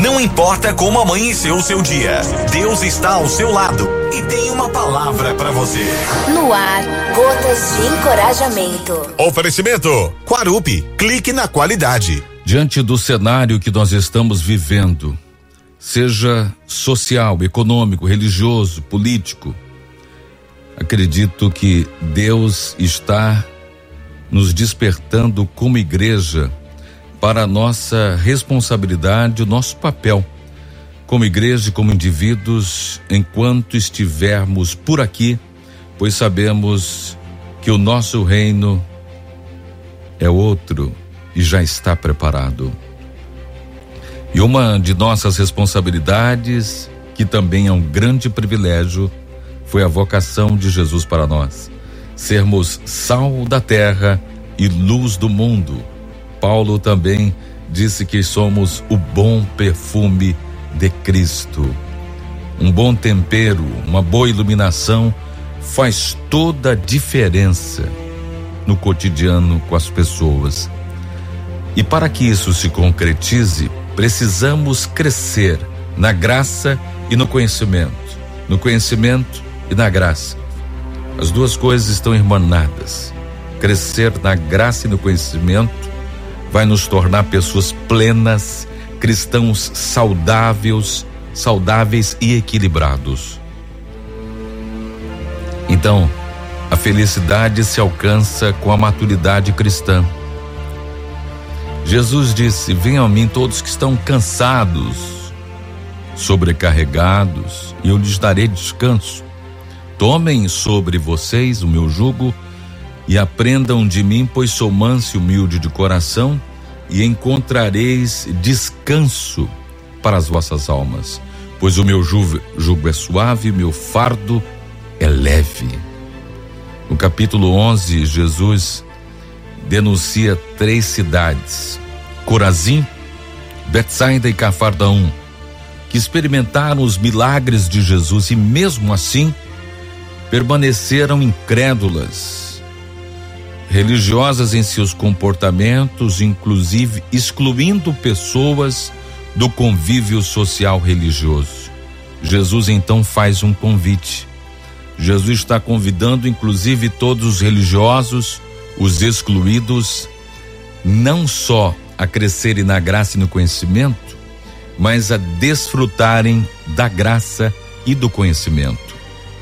Não importa como amanheceu o seu dia, Deus está ao seu lado e tem uma palavra para você. No ar, gotas de encorajamento. Oferecimento Quarupi, clique na qualidade. Diante do cenário que nós estamos vivendo, seja social, econômico, religioso, político, acredito que Deus está nos despertando como igreja para a nossa responsabilidade, o nosso papel como igreja e como indivíduos enquanto estivermos por aqui, pois sabemos que o nosso reino é outro e já está preparado. E uma de nossas responsabilidades, que também é um grande privilégio, foi a vocação de Jesus para nós, sermos sal da terra e luz do mundo. Paulo também disse que somos o bom perfume de Cristo. Um bom tempero, uma boa iluminação faz toda a diferença no cotidiano com as pessoas. E para que isso se concretize, precisamos crescer na graça e no conhecimento e na graça. As duas coisas estão irmanadas. Crescer na graça e no conhecimento vai nos tornar pessoas plenas, cristãos saudáveis e equilibrados. Então, a felicidade se alcança com a maturidade cristã. Jesus disse: venham a mim todos que estão cansados, sobrecarregados, e eu lhes darei descanso. Tomem sobre vocês o meu jugo e aprendam de mim, pois sou manso e humilde de coração, e encontrareis descanso para as vossas almas, pois o meu jugo é suave e o meu fardo é leve. No capítulo 11, Jesus denuncia 3 cidades, Corazim, Betsaida e Cafarnaum, que experimentaram os milagres de Jesus e mesmo assim permaneceram incrédulas, religiosas em seus comportamentos, inclusive excluindo pessoas do convívio social religioso. Jesus então faz um convite. Jesus está convidando inclusive todos os religiosos, os excluídos, não só a crescerem na graça e no conhecimento, mas a desfrutarem da graça e do conhecimento.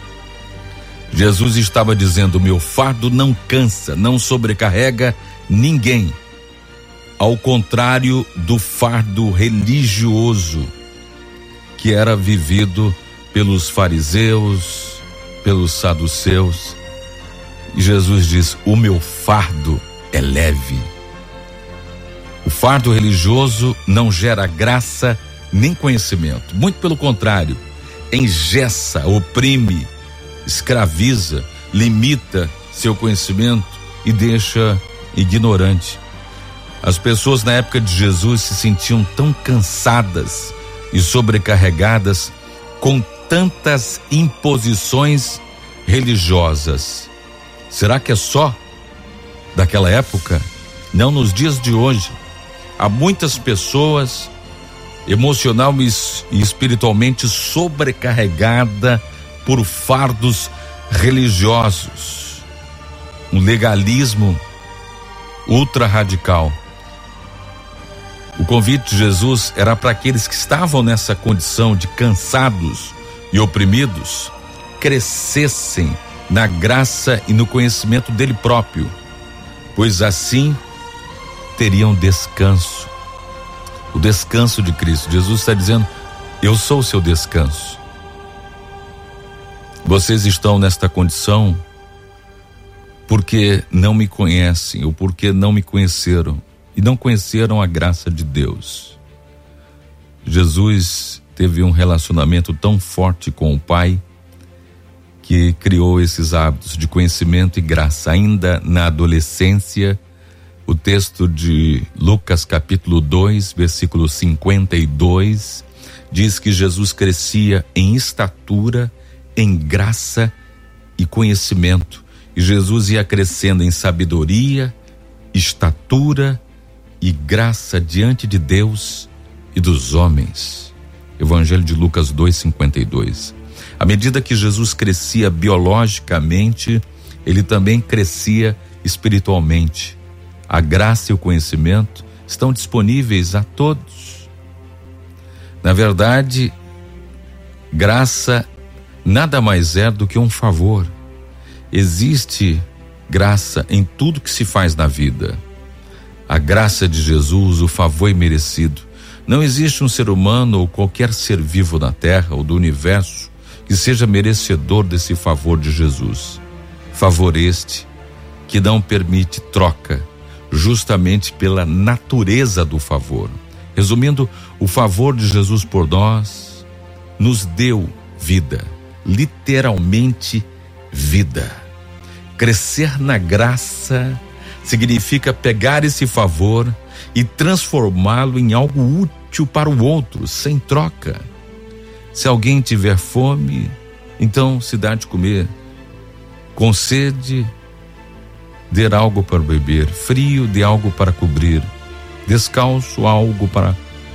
Jesus estava dizendo: meu fardo não cansa, não sobrecarrega ninguém, ao contrário do fardo religioso que era vivido pelos fariseus, pelos saduceus. E Jesus diz: o meu fardo é leve. O fardo religioso não gera graça nem conhecimento, muito pelo contrário, engessa, oprime, escraviza, limita seu conhecimento e deixa ignorante. As pessoas na época de Jesus se sentiam tão cansadas e sobrecarregadas com tantas imposições religiosas. Será que é só daquela época? Não, nos dias de hoje há muitas pessoas emocional e espiritualmente sobrecarregadas por fardos religiosos, um legalismo ultra radical. O convite de Jesus era para aqueles que estavam nessa condição de cansados e oprimidos, crescessem na graça e no conhecimento dele próprio, pois assim teriam descanso, o descanso de Cristo. Jesus está dizendo: eu sou o seu descanso. Vocês estão nesta condição porque não me conhecem ou porque não me conheceram e não conheceram a graça de Deus. Jesus teve um relacionamento tão forte com o Pai que criou esses hábitos de conhecimento e graça. Ainda na adolescência, o texto de Lucas capítulo 2, versículo 52, diz que Jesus crescia em estatura, em graça e conhecimento. E Jesus ia crescendo em sabedoria, estatura e graça diante de Deus e dos homens. Evangelho de Lucas 2:52. À medida que Jesus crescia biologicamente, ele também crescia espiritualmente. A graça e o conhecimento estão disponíveis a todos. Na verdade, graça nada mais é do que um favor. Existe graça em tudo que se faz na vida. A graça de Jesus, o favor imerecido. Não existe um ser humano ou qualquer ser vivo na terra ou do universo que seja merecedor desse favor de Jesus. Favor este que não permite troca, justamente pela natureza do favor. Resumindo, o favor de Jesus por nós nos deu vida, literalmente vida. Crescer na graça significa pegar esse favor e transformá-lo em algo útil para o outro, sem troca. Se alguém tiver fome, então se dá de comer. Com sede, dê algo para beber. Frio, dê algo para cobrir. Descalço, algo para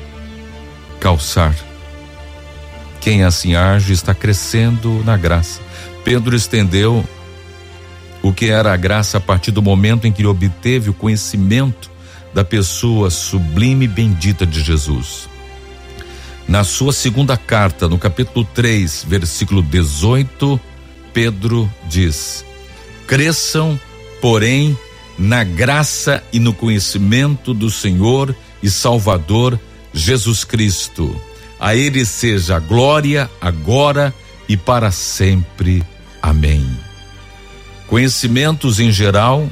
calçar. Quem assim age está crescendo na graça. Pedro estendeu o que era a graça a partir do momento em que ele obteve o conhecimento da pessoa sublime e bendita de Jesus. Na sua segunda carta, no capítulo 3, versículo 18, Pedro diz: cresçam, porém, na graça e no conhecimento do Senhor e Salvador Jesus Cristo. A ele seja a glória agora e para sempre. Amém. Conhecimentos em geral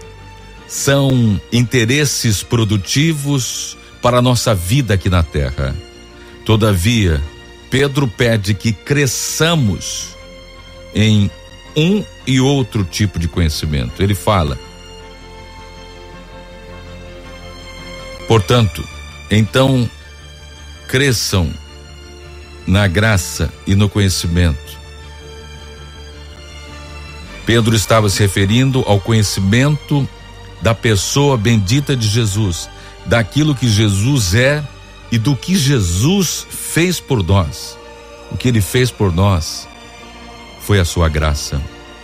são interesses produtivos para a nossa vida aqui na terra. Todavia, Pedro pede que cresçamos em um e outro tipo de conhecimento. Ele fala: portanto, então cresçam na graça e no conhecimento. Pedro estava se referindo ao conhecimento da pessoa bendita de Jesus, daquilo que Jesus é e do que Jesus fez por nós. O que ele fez por nós foi a sua graça.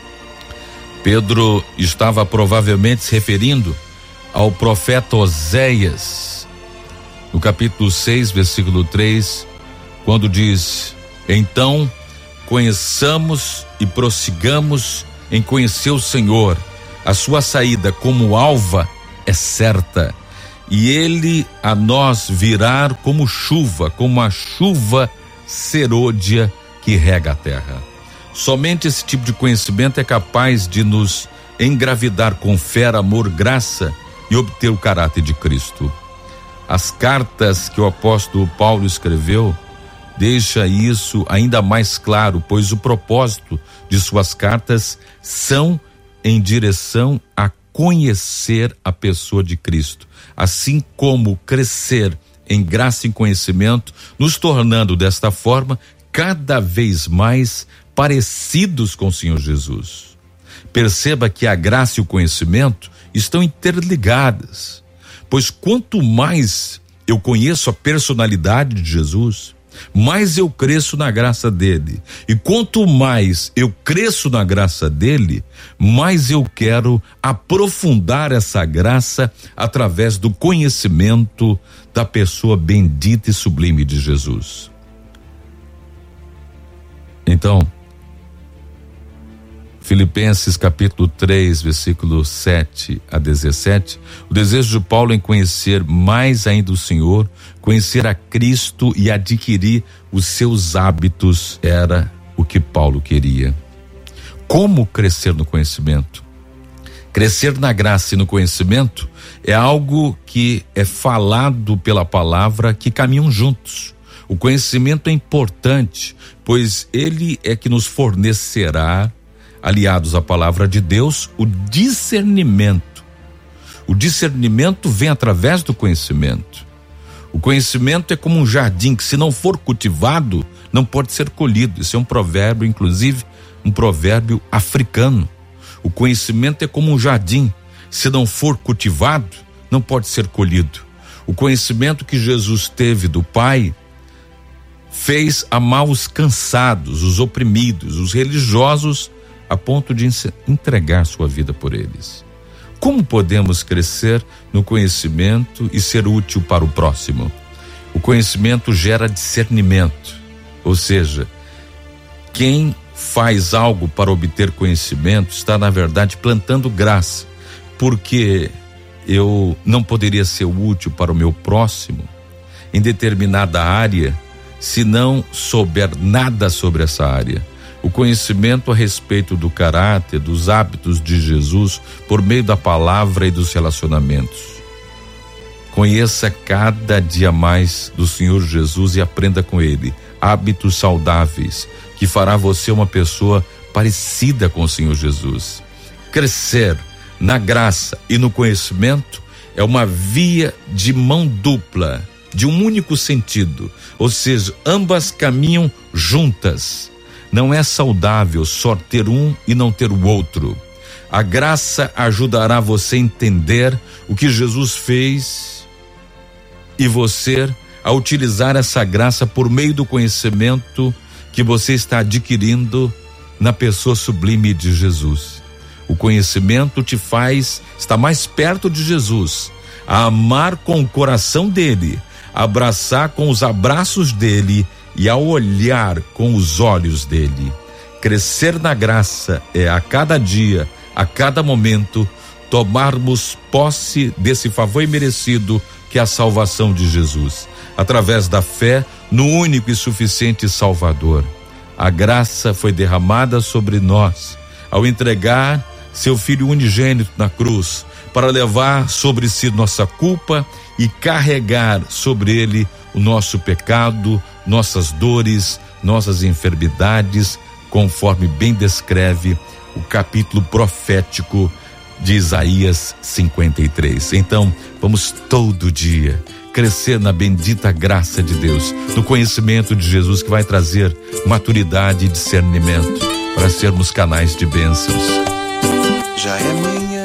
Pedro estava provavelmente se referindo ao profeta Oséias, no capítulo 6, versículo 3, quando diz: então conheçamos e prossigamos em conhecer o Senhor. A sua saída como alva é certa, e ele a nós virá como chuva, como a chuva serôdia que rega a terra. Somente esse tipo de conhecimento é capaz de nos engravidar com fé, amor, graça e obter o caráter de Cristo. As cartas que o apóstolo Paulo escreveu deixa isso ainda mais claro, pois o propósito de suas cartas são em direção a conhecer a pessoa de Cristo, assim como crescer em graça e conhecimento, nos tornando desta forma cada vez mais parecidos com o Senhor Jesus. Perceba que a graça e o conhecimento estão interligadas, pois quanto mais eu conheço a personalidade de Jesus, mais eu cresço na graça dele. E quanto mais eu cresço na graça dele, mais eu quero aprofundar essa graça através do conhecimento da pessoa bendita e sublime de Jesus. Então, Filipenses capítulo 3, versículo 7 a 17, o desejo de Paulo em conhecer mais ainda o Senhor, conhecer a Cristo e adquirir os seus hábitos, era o que Paulo queria. Como crescer no conhecimento? Crescer na graça e no conhecimento é algo que é falado pela palavra, que caminham juntos. O conhecimento é importante, pois ele é que nos fornecerá, aliados à palavra de Deus, o discernimento. O discernimento vem através do conhecimento. O conhecimento é como um jardim que, se não for cultivado, não pode ser colhido. Esse é um provérbio, inclusive, um provérbio africano. O conhecimento é como um jardim, se não for cultivado, não pode ser colhido. O conhecimento que Jesus teve do Pai fez amar os cansados, os oprimidos, os religiosos, a ponto de entregar sua vida por eles. Como podemos crescer no conhecimento e ser útil para o próximo? O conhecimento gera discernimento, ou seja, quem faz algo para obter conhecimento está, na verdade, plantando graça, porque eu não poderia ser útil para o meu próximo em determinada área se não souber nada sobre essa área. O conhecimento a respeito do caráter, dos hábitos de Jesus, por meio da palavra e dos relacionamentos. Conheça cada dia mais do Senhor Jesus e aprenda com Ele hábitos saudáveis, que fará você uma pessoa parecida com o Senhor Jesus. Crescer na graça e no conhecimento é uma via de mão dupla, de um único sentido, ou seja, ambas caminham juntas. Não é saudável só ter um e não ter o outro. A graça ajudará você a entender o que Jesus fez e você a utilizar essa graça por meio do conhecimento que você está adquirindo na pessoa sublime de Jesus. O conhecimento te faz estar mais perto de Jesus, a amar com o coração dele, abraçar com os abraços dele e a olhar com os olhos dele. Crescer na graça é a cada dia, a cada momento, tomarmos posse desse favor imerecido que é a salvação de Jesus, através da fé no único e suficiente Salvador. A graça foi derramada sobre nós ao entregar seu Filho unigênito na cruz, para levar sobre si nossa culpa e carregar sobre ele o nosso pecado, nossas dores, nossas enfermidades, conforme bem descreve o capítulo profético de Isaías 53. Então, vamos todo dia crescer na bendita graça de Deus, no conhecimento de Jesus, que vai trazer maturidade e discernimento para sermos canais de bênçãos. Já é manhã.